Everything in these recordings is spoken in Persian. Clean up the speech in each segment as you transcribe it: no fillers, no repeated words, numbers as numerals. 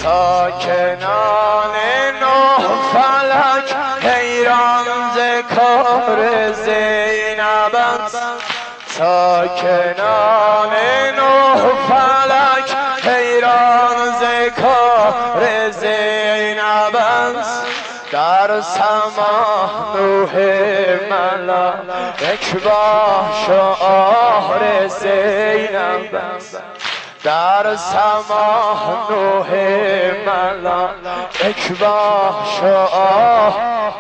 ساکنان نه فلک حیران ز کار زینبند، ساکنان نه فلک حیران ز کار زینبند. در سما نوح ملائک با شعار زینبند، در سما نوح ملائک با شعار.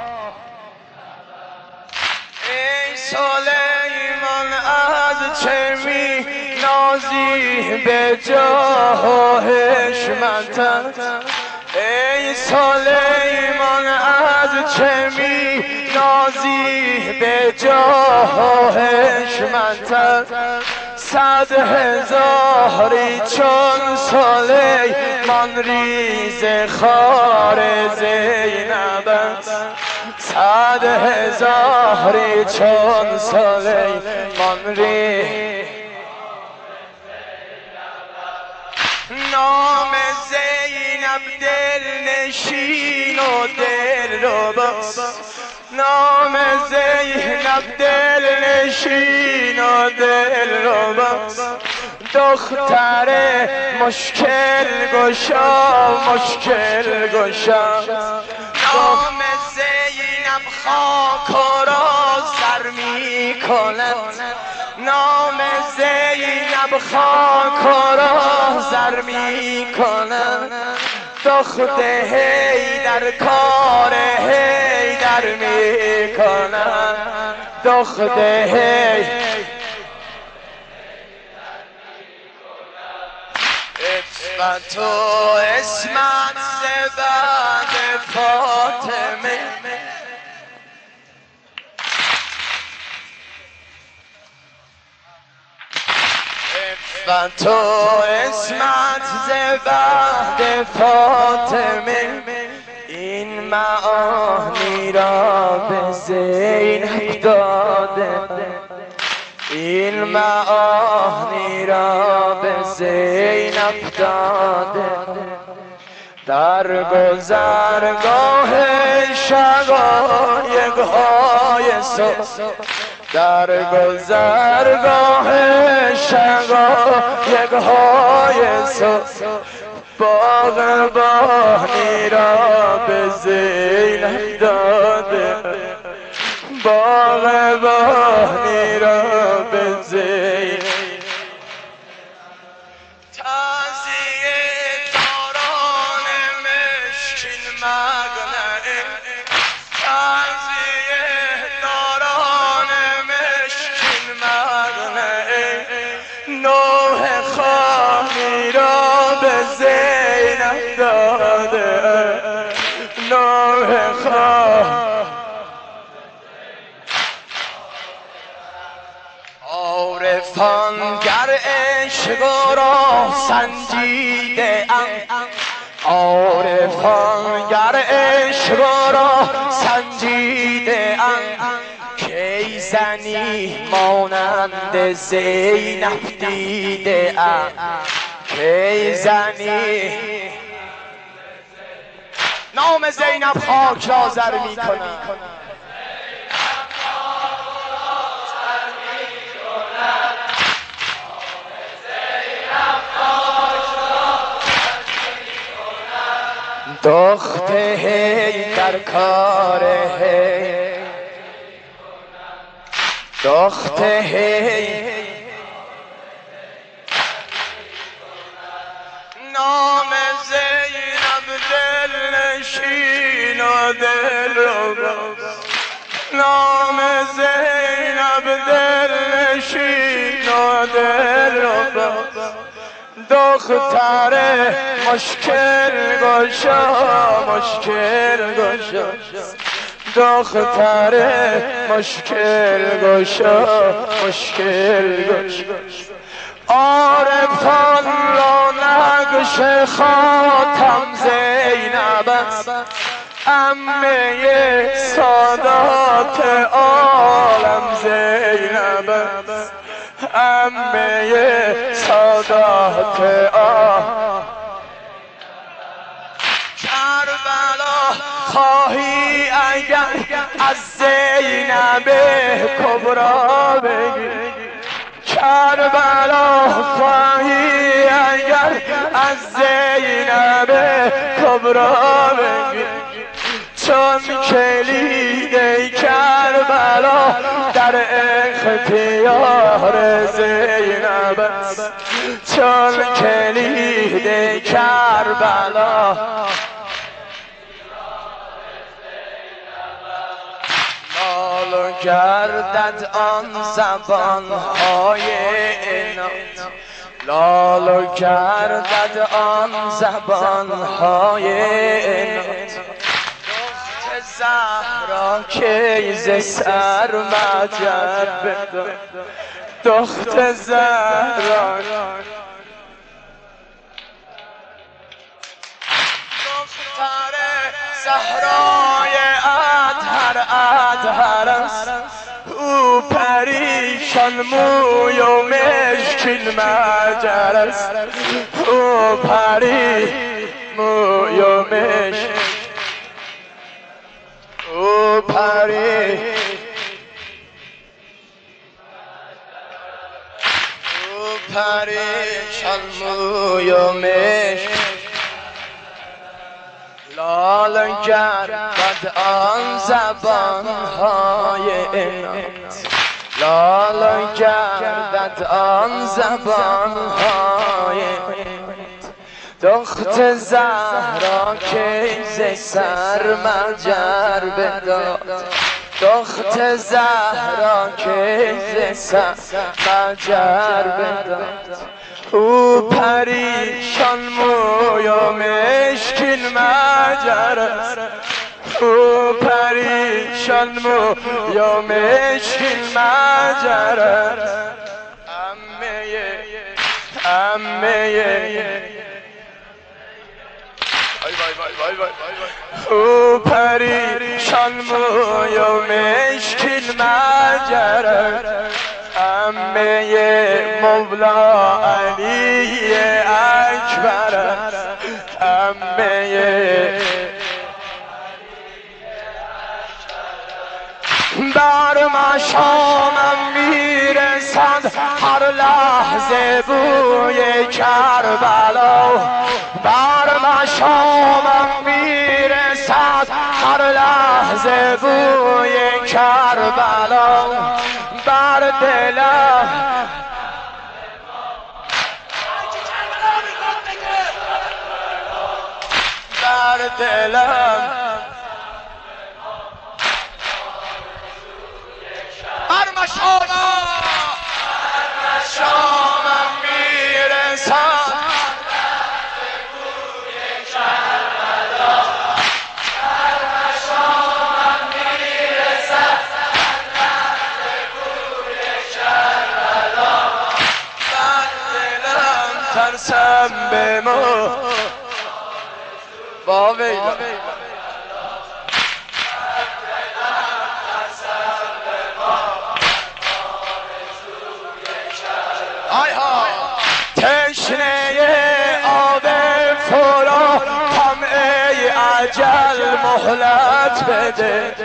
ای سلیمان از چه می نازی به جاه و حشمتت، ای سلیمان از چه می نازی به جاه و حشمتت. 100 هزاری چون سلیمان ریز خار زینبت، 100 هزاری چون سلیمان ریز. نام زینب دلنشین و دلربا، نام زینب دلنشین و دلربا، دختر مشکل گشا مشکل گشا. نام زینب خاک را سر می کند، نام زینب خاک را سر می کند. دخت حیدر کار حیدر می کند، دخت حیدر. عفت و عصمت ز بعد فاطمه، عفت و عصمت ز بعد فاطمه. این معانی را به زینب داده، این معانی را به زینب داده. در گذرگاه شقایق‌های صبح، در گذرگاه شقایق‌های صبح، باغبانی را به زینب داده، باغبانی را به زینب. تعزیه داران مشکین مقنعه، تعزیه داران مشکین مقنعه. نوح خانی را به زینب داده، نوح خانی. عارفان گر عشق را سنجیده اند، عارفان گر عشق را سنجیده اند. کی زنی مانند زینب دیده اند، کی زنی. نام زینب خاک را زر می کند، دخت حیدر کار حیدر، دخت حیدر. نام زینب دلنشین و دلربا، نام زینب دلنشین و دلربا. دختر مشکل گشا مشکل گشا، دختر مشکل گشا مشکل گشا. عارفان را نقش خاتم زینب است، عمه سادات عالم زینب است، عمه سادات عالم. خواهی اگر از زینب کبرا بگی، کربلا خواهی اگر از زینب کبرا بگی، چون کلید کربلا در اختیار زینب است، چون کلید کربلا لال گردد آن زبانهای عناد، لال گردد آن زبانهای عناد. زهرا که ز سر مجر بدار، دخت زهرا دختر زهرای اطهر است، او پریشان موی و مشکین مجر است، او پری موی و مشکین، او پری او پریشان موی و مشک، لال گردد آن زبانهای عناد، لال گردد آن زبانهای عناد. دخت زهرا که ز سر مجر بداد، دخت زهرا که ز سر مجر بداد، او پریشان موی و مشکین مجر است، او پریشان موی و مشکین مجر است. امه او پریشان موی و مشکین مجر است، عمه مولا علی اکبر است، عمه بر مشامم میرسد هر لحظه بوی کربلا، بر مشامم میرسد هر لحظه بوی کربلا، بر دلم بر دلم بر مشامم میرسد ترسم به ما با ویلا، تشنه آب فرا هم ای اجل مهلت بده،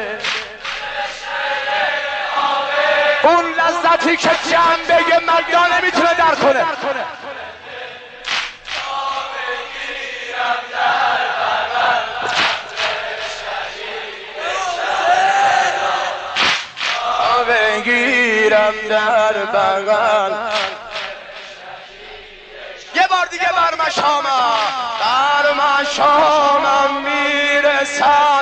اون لذتی که جنبه مردا نمیتونه در کنه، بگیرم در بغل. یه بار دیگه بر مشامم میرسد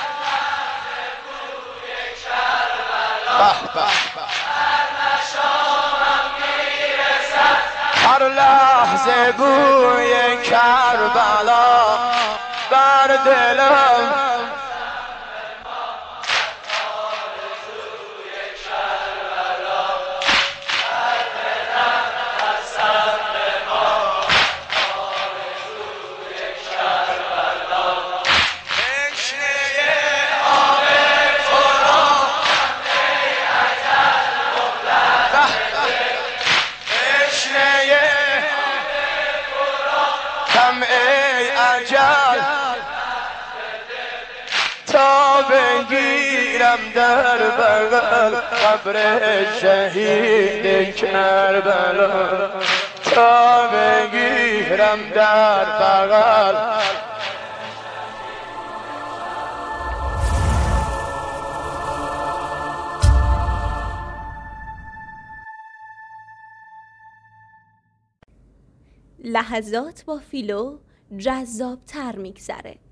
هر لحظه بوی کربلا، بر دلم بگیرم در بغل قبر شهید کربلا، تا بگیرم در بغل. لحظات با فیلو جذاب‌تر میگذره.